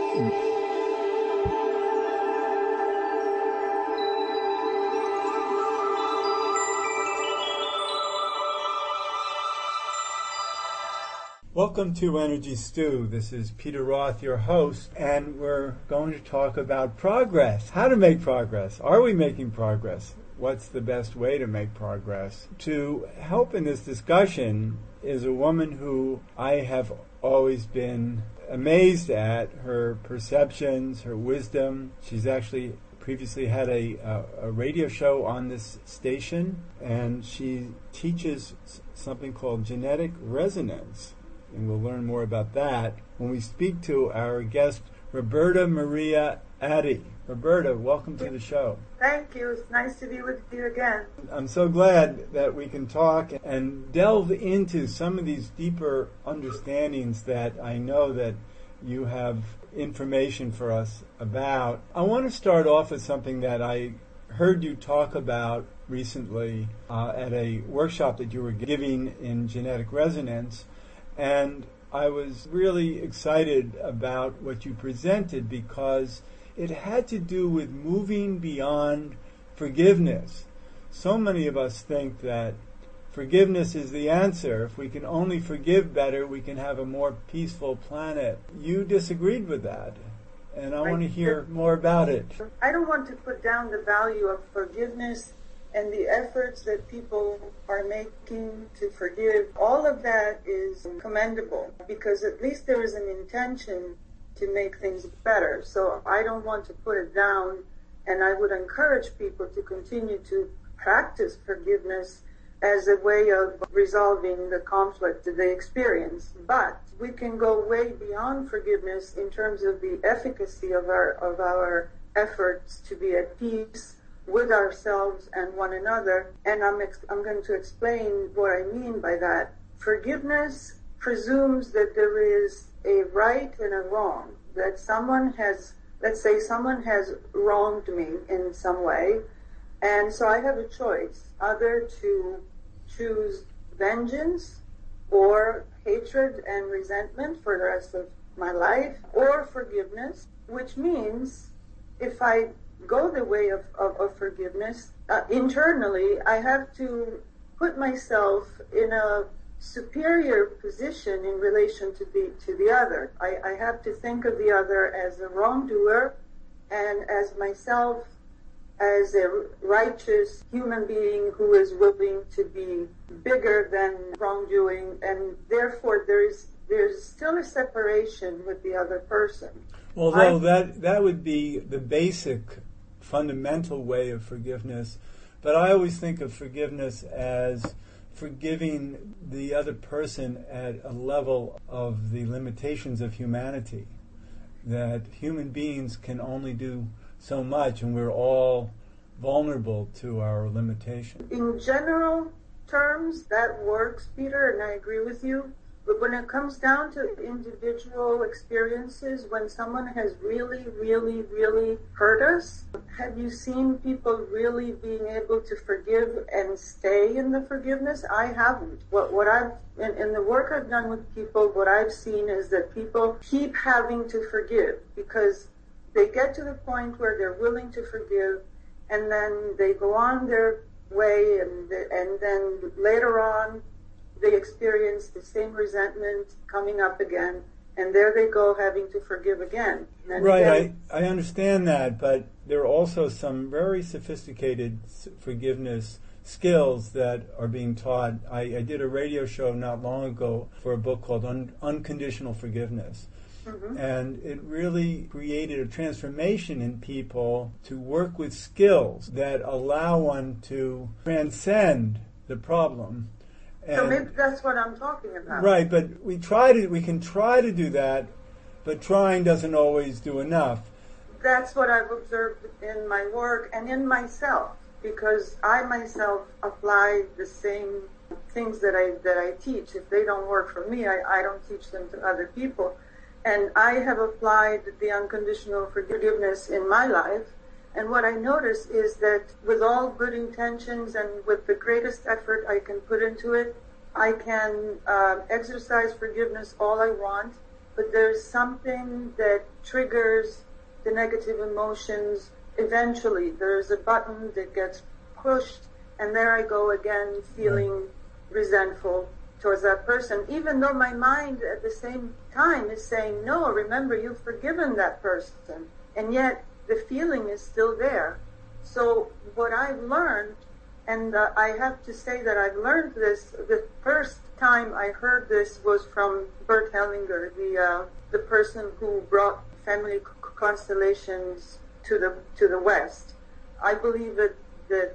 Welcome to Energy Stew. This is Peter Roth, your host, and we're going to talk about progress. How to make progress. Are we making progress? What's the best way to make progress? To help in this discussion is a woman who I have always been amazed at, her perceptions, her wisdom. She's actually previously had a radio show on this station, and she teaches something called genetic resonance. And we'll learn more about that when we speak to our guest, Roberta Maria Addy. Roberta, welcome to the show. Thank you. It's nice to be with you again. I'm so glad that we can talk and delve into some of these deeper understandings that I know that you have information for us about. I want to start off with something that I heard you talk about recently at a workshop that you were giving in genetic resonance. And I was really excited about what you presented because it had to do with moving beyond forgiveness. So many of us think that forgiveness is the answer. If we can only forgive better, we can have a more peaceful planet. You disagreed with that, and I want to hear more about it. I don't want to put down the value of forgiveness and the efforts that people are making to forgive. All of that is commendable because at least there is an intention to make things better. So I don't want to put it down, and I would encourage people to continue to practice forgiveness as a way of resolving the conflict that they experience. But we can go way beyond forgiveness in terms of the efficacy of our efforts to be at peace with ourselves and one another. And I'm going to explain what I mean by that. Forgiveness presumes that there is a right and a wrong, that someone has, let's say someone has wronged me in some way, and so I have a choice, either to choose vengeance or hatred and resentment for the rest of my life, or forgiveness, which means if I go the way of forgiveness, internally I have to put myself in a superior position in relation to the other. I have to think of the other as a wrongdoer and as myself as a righteous human being who is willing to be bigger than wrongdoing, and therefore there's still a separation with the other person. Although that would be the basic fundamental way of forgiveness, but I always think of forgiveness as forgiving the other person at a level of the limitations of humanity, that human beings can only do so much and we're all vulnerable to our limitations. In general terms, that works, Peter, and I agree with you. But when it comes down to individual experiences, when someone has really, really, really hurt us, have you seen people really being able to forgive and stay in the forgiveness? I haven't. What I've in the work I've done with people, what I've seen is that people keep having to forgive because they get to the point where they're willing to forgive, and then they go on their way, and then later on they experience the same resentment coming up again, and there they go having to forgive again. Right, I understand that, but there are also some very sophisticated forgiveness skills that are being taught. I did a radio show not long ago for a book called Unconditional Forgiveness. Mm-hmm. And it really created a transformation in people to work with skills that allow one to transcend the problem. So maybe that's what I'm talking about. Right, but we can try to do that, but trying doesn't always do enough. That's what I've observed in my work and in myself, because I myself apply the same things that I teach. If they don't work for me, I don't teach them to other people. And I have applied the unconditional forgiveness in my life. And what I notice is that with all good intentions and with the greatest effort I can put into it, I can exercise forgiveness all I want, but there's something that triggers the negative emotions. Eventually, there's a button that gets pushed, and there I go again, feeling resentful towards that person, even though my mind at the same time is saying, no, remember, you've forgiven that person, and yet the feeling is still there. So what I've learned, and I have to say that I've learned this, the first time I heard this was from Bert Hellinger, the person who brought family constellations to the West. I believe that the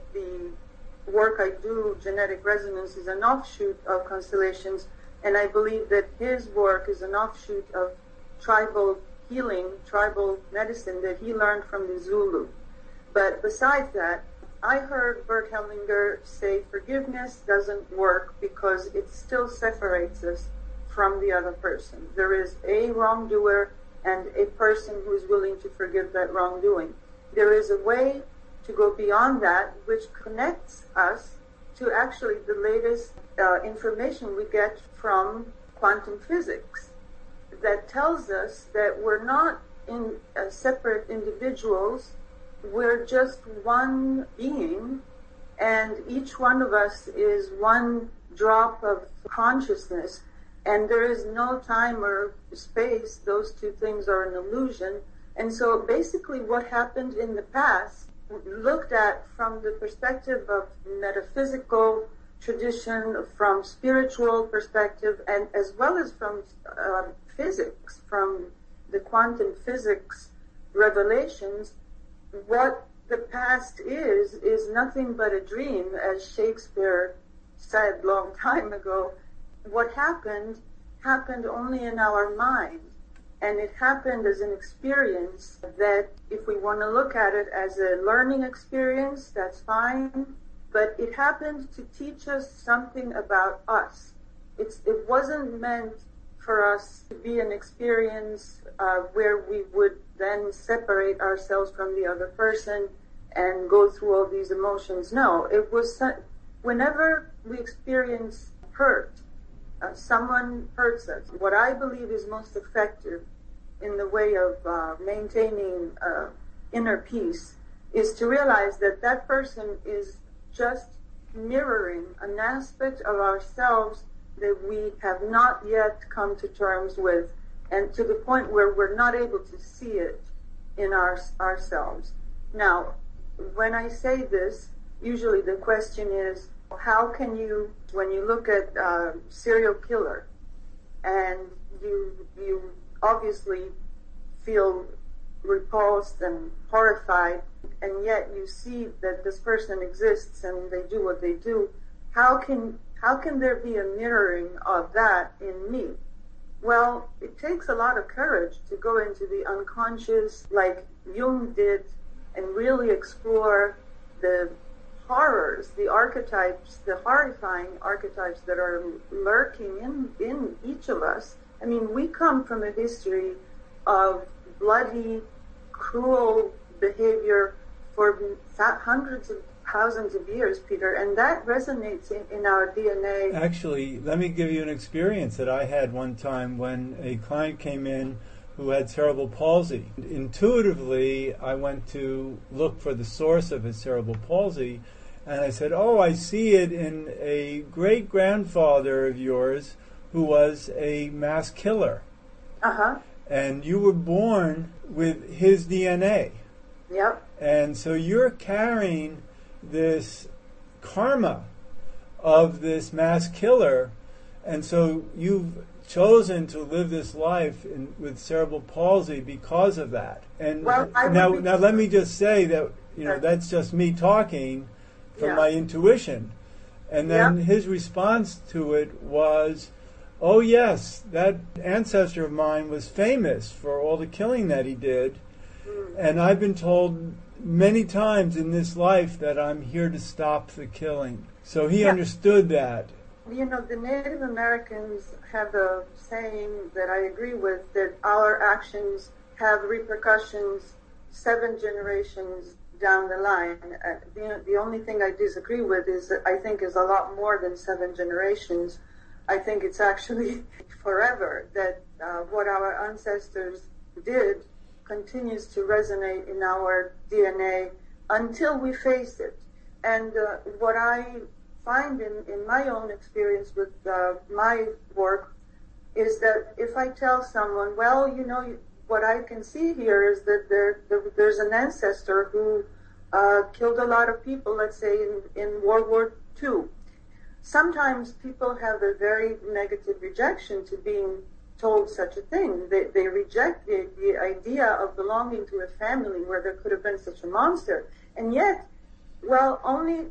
work I do, genetic resonance, is an offshoot of constellations, and I believe that his work is an offshoot of tribal healing, tribal medicine that he learned from the Zulu. But besides that, I heard Bert Hellinger say forgiveness doesn't work because it still separates us from the other person. There is a wrongdoer and a person who is willing to forgive that wrongdoing. There is a way to go beyond that, which connects us to actually the latest information we get from quantum physics that tells us that we're not in separate individuals. We're just one being, and each one of us is one drop of consciousness, and there is no time or space. Those two things are an illusion. And so basically what happened in the past, looked at from the perspective of metaphysical tradition, from spiritual perspective, and as well as from physics, from the quantum physics revelations, what the past is nothing but a dream, as Shakespeare said long time ago. What happened only in our mind. And it happened as an experience that, if we want to look at it as a learning experience, that's fine. But it happened to teach us something about us. It wasn't meant for us to be an experience where we would then separate ourselves from the other person and go through all these emotions. No, it was whenever we experience hurt, someone hurts us. What I believe is most effective in the way of maintaining inner peace is to realize that that person is just mirroring an aspect of ourselves that we have not yet come to terms with, and to the point where we're not able to see it in ourselves. Now, when I say this, usually the question is, how can you, when you look at serial killer, and you obviously feel repulsed and horrified, and yet you see that this person exists and they do what they do, how can there be a mirroring of that in me? Well, it takes a lot of courage to go into the unconscious, like Jung did, and really explore the horrors, the archetypes, the horrifying archetypes that are lurking in each of us. I mean, we come from a history of bloody, cruel behavior for hundreds of thousands of years, Peter, and that resonates in our DNA. Actually, let me give you an experience that I had one time when a client came in who had cerebral palsy. Intuitively, I went to look for the source of his cerebral palsy, and I said, oh, I see it in a great-grandfather of yours who was a mass killer. Uh-huh. And you were born with his DNA. Yep. And so you're carrying this karma of this mass killer, and so you've chosen to live this life with cerebral palsy because of that. And well, now let me just say that that's just me talking from my intuition. And then his response to it was, oh yes, that ancestor of mine was famous for all the killing that he did, and I've been told many times in this life that I'm here to stop the killing. So he understood that. You know, the Native Americans have a saying that I agree with, that our actions have repercussions 7 generations down the line. The only thing I disagree with is that I think is a lot more than 7 generations. I think it's actually forever, that what our ancestors did continues to resonate in our DNA until we face it. And what I find in my own experience with my work is that if I tell someone, well, you know, what I can see here is that there's an ancestor who killed a lot of people, let's say in World War II. Sometimes people have a very negative rejection to being told such a thing. They reject the idea of belonging to a family where there could have been such a monster. And yet, well, only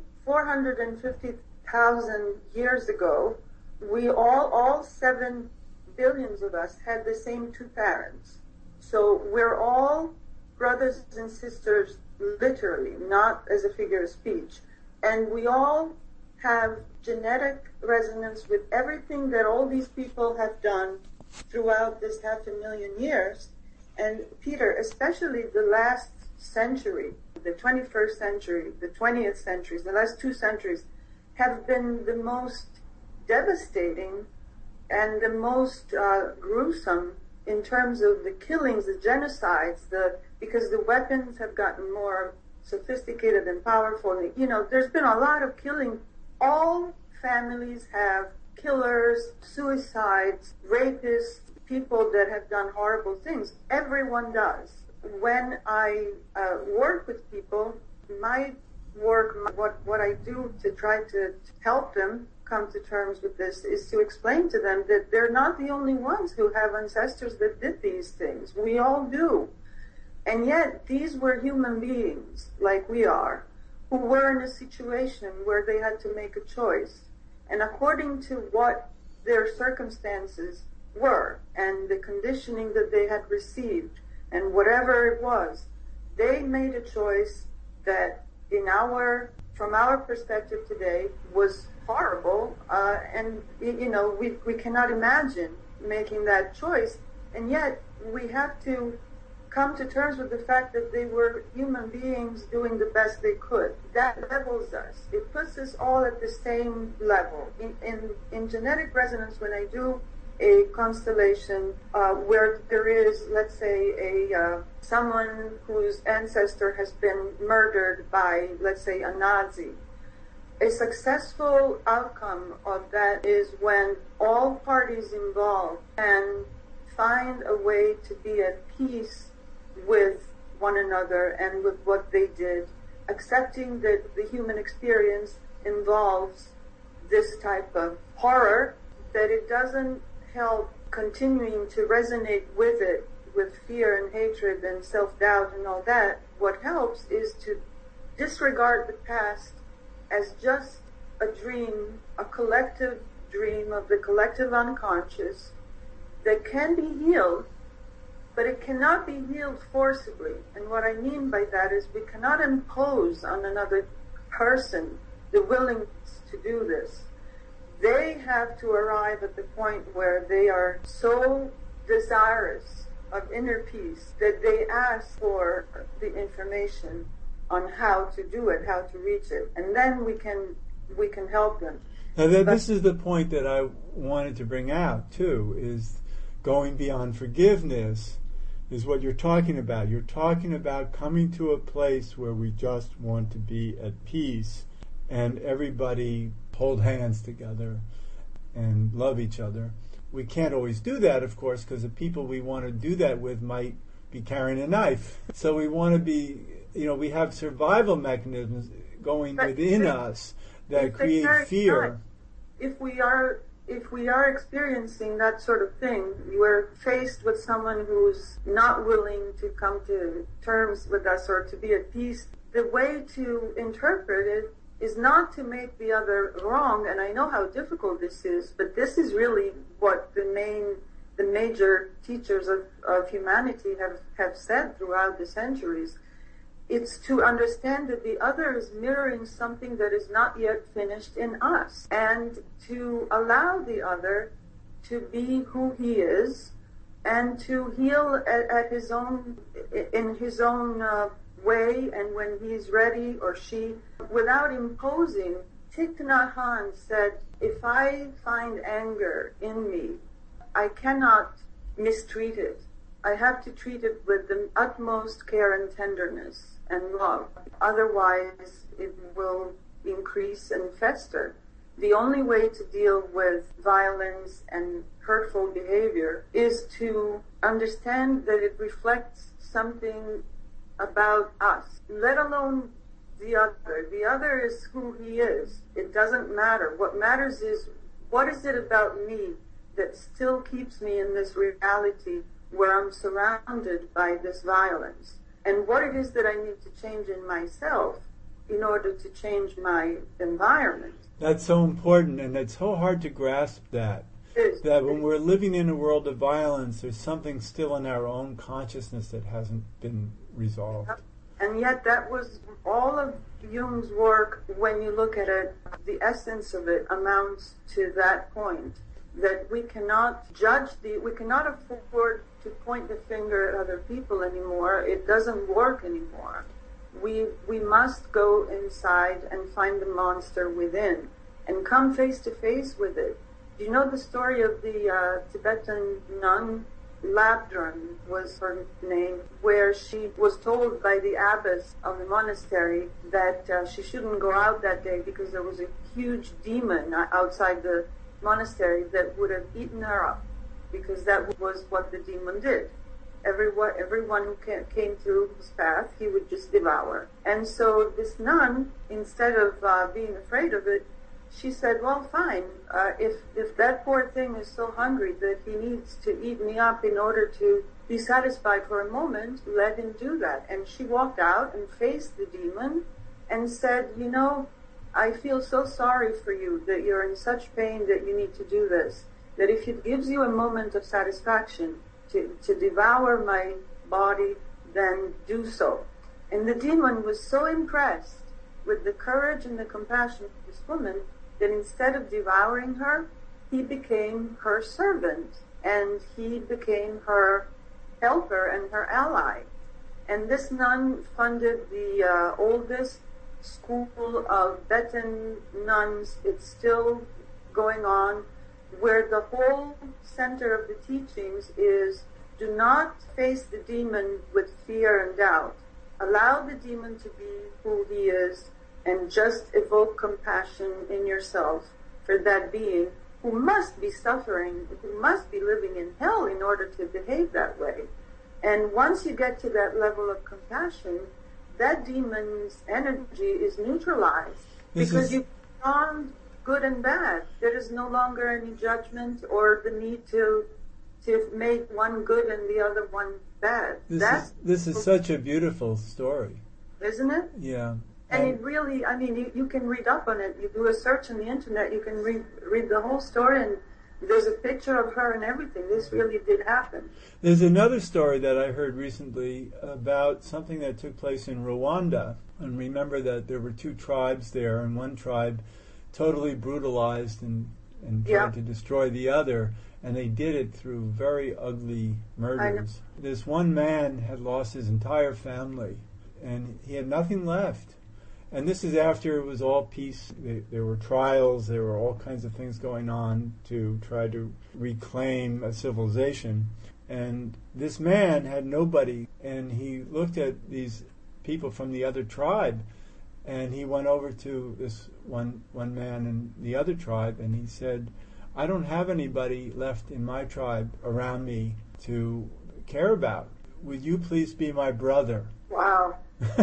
450,000 years ago, we all 7 billions of us had the same two parents. So we're all brothers and sisters, literally, not as a figure of speech. And we all have genetic resonance with everything that all these people have done throughout this 500,000 years. And Peter, especially the last century, the 21st century, the 20th centuries, the last 2 centuries, have been the most devastating and the most gruesome in terms of the killings, the genocides, because the weapons have gotten more sophisticated and powerful. You know, there's been a lot of killing. All families have killers, suicides, rapists, people that have done horrible things. Everyone does. When I work with people, my work, what I do to try to help them come to terms with this is to explain to them that they're not the only ones who have ancestors that did these things. We all do. And yet, these were human beings, like we are, who were in a situation where they had to make a choice. And according to what their circumstances were, and the conditioning that they had received, and whatever it was, they made a choice that from our perspective today, was horrible, and you know, we cannot imagine making that choice, and yet we have to come to terms with the fact that they were human beings doing the best they could. That levels us. It puts us all at the same level. In genetic resonance, when I do a constellation where there is, let's say, someone whose ancestor has been murdered by, let's say, a Nazi, a successful outcome of that is when all parties involved can find a way to be at peace with one another and with what they did, accepting that the human experience involves this type of horror, that it doesn't help continuing to resonate with it, with fear and hatred and self-doubt and all that. What helps is to disregard the past as just a dream, a collective dream of the collective unconscious that can be healed, but it cannot be healed forcibly. And what I mean by that is we cannot impose on another person the willingness to do this. They have to arrive at the point where they are so desirous of inner peace that they ask for the information on how to do it, how to reach it, and then we can help them. Now, this is the point that I wanted to bring out too, is going beyond forgiveness is what you're talking about. You're talking about coming to a place where we just want to be at peace and everybody hold hands together and love each other. We can't always do that, of course, because the people we want to do that with might be carrying a knife. So we want to be, we have survival mechanisms going within us that create fear. If we are experiencing that sort of thing, we're faced with someone who's not willing to come to terms with us or to be at peace, the way to interpret it is not to make the other wrong, and I know how difficult this is, but this is really what the major teachers of humanity have said throughout the centuries. It's to understand that the other is mirroring something that is not yet finished in us, and to allow the other to be who he is, and to heal in his own way, and when he's ready, or she, without imposing. Thich Nhat Hanh said, if I find anger in me, I cannot mistreat it. I have to treat it with the utmost care and tenderness and love. Otherwise, it will increase and fester. The only way to deal with violence and hurtful behavior is to understand that it reflects something about us, let alone the other. The other is who he is. It doesn't matter. What matters is, what is it about me that still keeps me in this reality where I'm surrounded by this violence? And what it is that I need to change in myself in order to change my environment. That's so important, and it's so hard to grasp that when we're living in a world of violence, there's something still in our own consciousness that hasn't been resolved. And yet that was all of Jung's work. When you look at it, the essence of it amounts to that point, that we cannot we cannot afford to point the finger at other people anymore. It doesn't work anymore. We must go inside and find the monster within and come face to face with it. Do you know the story of the Tibetan nun? Labdrun was her name, where she was told by the abbess of the monastery that she shouldn't go out that day because there was a huge demon outside the monastery that would have eaten her up, because that was what the demon did. Everyone who came through his path, he would just devour. And so this nun, instead of being afraid of it, she said, well, fine, if that poor thing is so hungry that he needs to eat me up in order to be satisfied for a moment, let him do that. And she walked out and faced the demon and said, you know, I feel so sorry for you that you're in such pain that you need to do this, that if it gives you a moment of satisfaction to devour my body, then do so. And the demon was so impressed with the courage and the compassion of this woman that instead of devouring her, he became her servant, and he became her helper and her ally. And this nun funded the oldest school of Tibetan nuns. It's still going on, where the whole center of the teachings is, do not face the demon with fear and doubt. Allow the demon to be who he is, and just evoke compassion in yourself for that being who must be suffering, who must be living in hell in order to behave that way. And once you get to that level of compassion, that demon's energy is neutralized, because you've gone good and bad. There is no longer any judgment or the need to make one good and the other one bad. This is such a beautiful story. Isn't it? Yeah. And it really, I mean, you can read up on it. You do a search on the internet, you can read the whole story, and there's a picture of her and everything. This really did happen. There's another story that I heard recently about something that took place in Rwanda. And remember that there were two tribes there, and one tribe totally brutalized and tried to destroy the other. And they did it through very ugly murders. This one man had lost his entire family, and he had nothing left. And this is after it was all peace. There were trials, there were all kinds of things going on to try to reclaim a civilization. And this man had nobody, and he looked at these people from the other tribe, and he went over to this one man in the other tribe, and he said, I don't have anybody left in my tribe around me to care about. Would you please be my brother? Wow.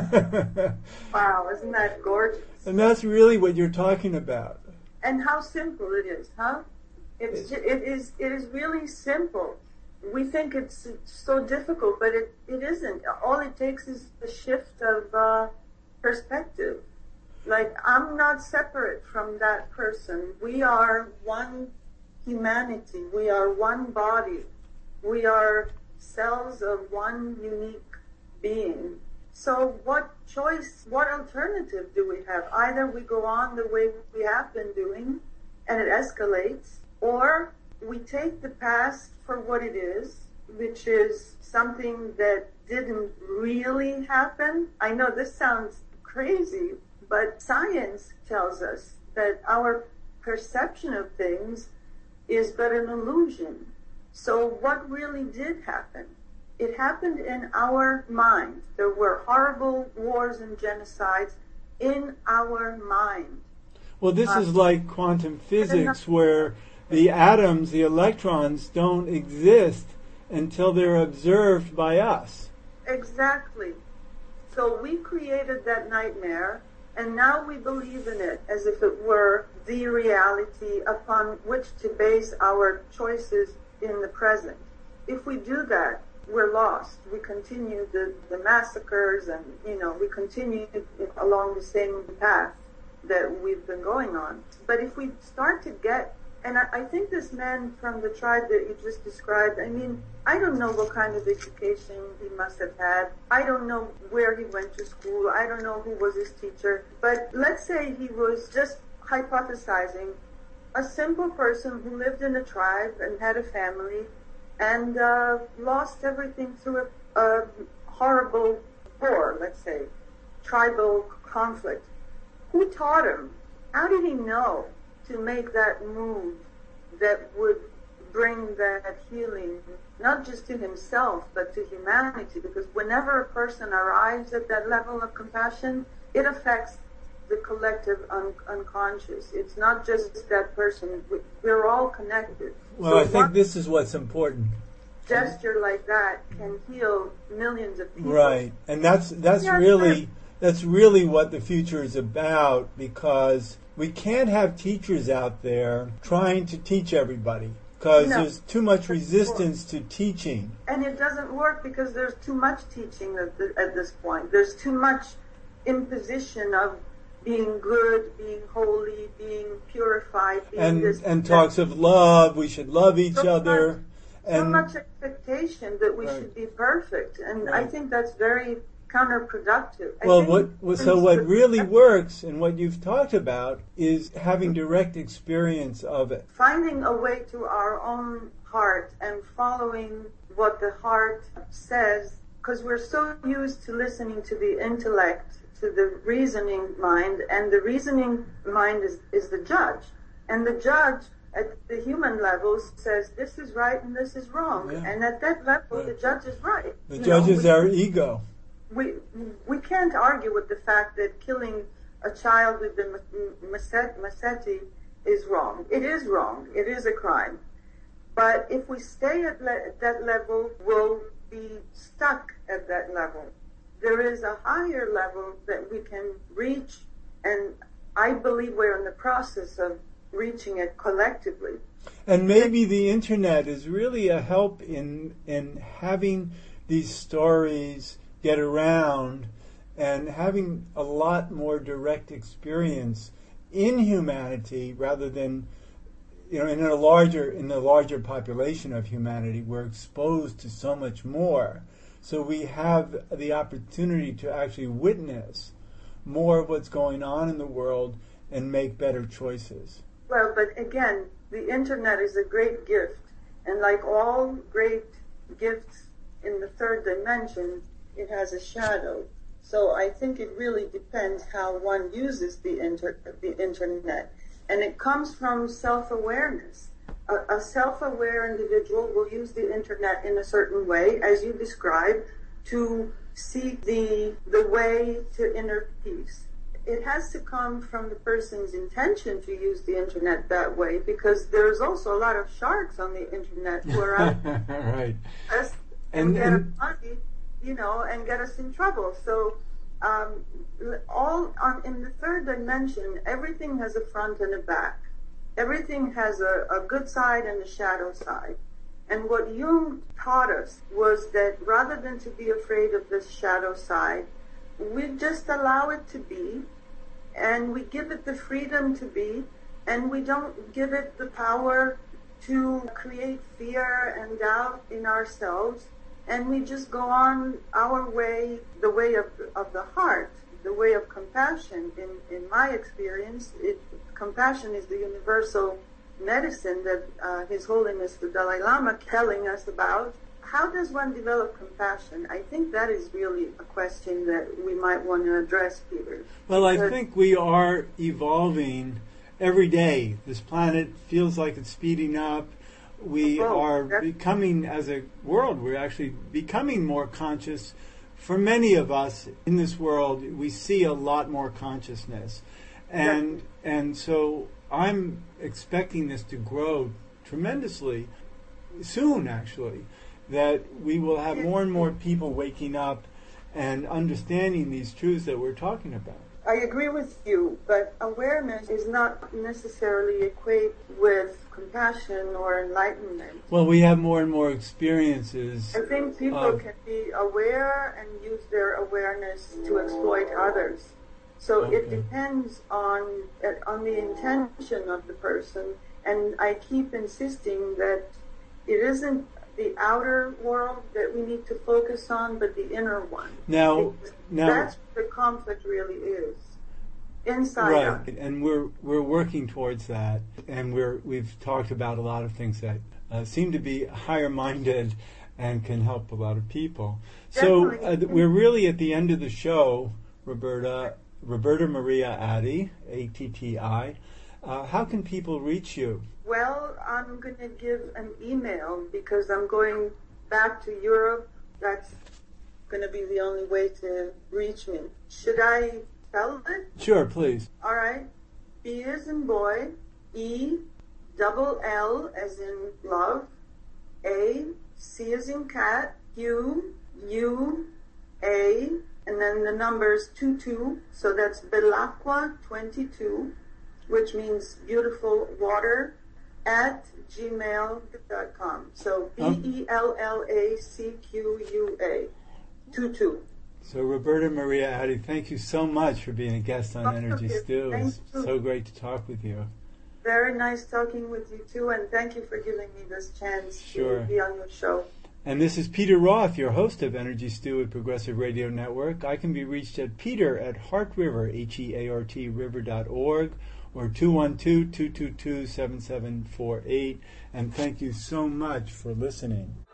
Wow, isn't that gorgeous? And that's really what you're talking about. And how simple it is, huh? It is really simple. We think it's so difficult, but it isn't. All it takes is a shift of perspective. Like, I'm not separate from that person. We are one humanity. We are one body. We are cells of one unique being. So what choice, what alternative do we have? Either we go on the way we have been doing and it escalates, or we take the past for what it is, which is something that didn't really happen. I know this sounds crazy, but science tells us that our perception of things is but an illusion. So what really did happen? It happened in our mind. There were horrible wars and genocides in our mind. Well, this is like quantum physics, where the atoms, the electrons, don't exist until they're observed by us. Exactly. So we created that nightmare, and now we believe in it as if it were the reality upon which to base our choices in the present. If we do that, we're lost. We continue the massacres, and we continue along the same path that we've been going on. But if we start to get, and I think this man from the tribe that you just described, I don't know what kind of education he must have had. I don't know where he went to school. I don't know who was his teacher. But let's say he was, just hypothesizing, a simple person who lived in a tribe and had a family and lost everything through a horrible war, let's say, tribal conflict. Who taught him? How did he know to make that move that would bring that healing, not just to himself, but to humanity? Because whenever a person arrives at that level of compassion, it affects the collective unconscious. It's not just that person. We're all connected. Well, I think this is what's important. Gesture like that can heal millions of people. Right, and that's really what the future is about, because we can't have teachers out there trying to teach everybody, because there's too much resistance to teaching. And it doesn't work because there's too much teaching at this point. There's too much imposition of being good, being holy, being purified, and talks of love. We should love each other. So much expectation that we should be perfect, and I think that's very counterproductive. What really works, and what you've talked about, is having direct experience of it. Finding a way to our own heart and following what the heart says, because we're so used to listening to the intellect, to the reasoning mind, and the reasoning mind is the judge. And the judge at the human level says this is right and this is wrong. Yeah. And at that level, the judge is right. The judge is our ego. We can't argue with the fact that killing a child with the machete is wrong. It is wrong. It is a crime. But if we stay at that level, we'll be stuck at that level. There is a higher level that we can reach, and I believe we're in the process of reaching it collectively. And maybe the internet is really a help in having these stories get around and having a lot more direct experience in humanity, rather than in the larger population of humanity. We're exposed to so much more, so we have the opportunity to actually witness more of what's going on in the world and make better choices. Well, but again, the internet is a great gift, and like all great gifts in the third dimension, it has a shadow. So I think it really depends how one uses the internet. And it comes from self-awareness. A self-aware individual will use the internet in a certain way, as you described, to seek the way to inner peace. It has to come from the person's intention to use the internet that way, because there's also a lot of sharks on the internet who are out right. us and get us money, and get us in trouble. So in the third dimension, everything has a front and a back. Everything has a good side and a shadow side. And what Jung taught us was that rather than to be afraid of this shadow side, we just allow it to be, and we give it the freedom to be, and we don't give it the power to create fear and doubt in ourselves, and we just go on our way, the way of the heart, the way of compassion. In my experience, compassion is the universal medicine that His Holiness the Dalai Lama telling us about. How does one develop compassion? I think that is really a question that we might want to address, Peter. Well, I think we are evolving every day. This planet feels like it's speeding up. we are becoming, as a world, we're actually becoming more conscious. For many of us in this world, we see a lot more consciousness. And so I'm expecting this to grow tremendously soon, actually, that we will have more and more people waking up and understanding these truths that we're talking about. I agree with you, but awareness is not necessarily equate with compassion or enlightenment. Well, we have more and more experiences. I think people can be aware and use their awareness to exploit others. So it depends on the intention of the person, and I keep insisting that it isn't the outer world that we need to focus on, but the inner one. Now that's what the conflict really is. Inside out. Right, and we're working towards that, and we've talked about a lot of things that seem to be higher minded and can help a lot of people. So we're really at the end of the show, Roberta Maria Atti, A-T-T-I. How can people reach you? Well, I'm going to give an email because I'm going back to Europe. That's going to be the only way to reach me. Should I spell it? Sure, please. All right. B as in boy, E, double L as in love, A, C as in cat, Q, U, A, and then the numbers 22. So that's Belacqua 22, which means beautiful water, at gmail.com. So BELLACQUA 22. So Roberta Maria Atti, thank you so much for being a guest on Energy Stew. It's so great to talk with you. Very nice talking with you too, and thank you for giving me this chance to be on your show. And this is Peter Roth, your host of Energy Stew at Progressive Radio Network. I can be reached at peter@heartriver, H-E-A-R-T, river.org, or 212-222-7748. And thank you so much for listening.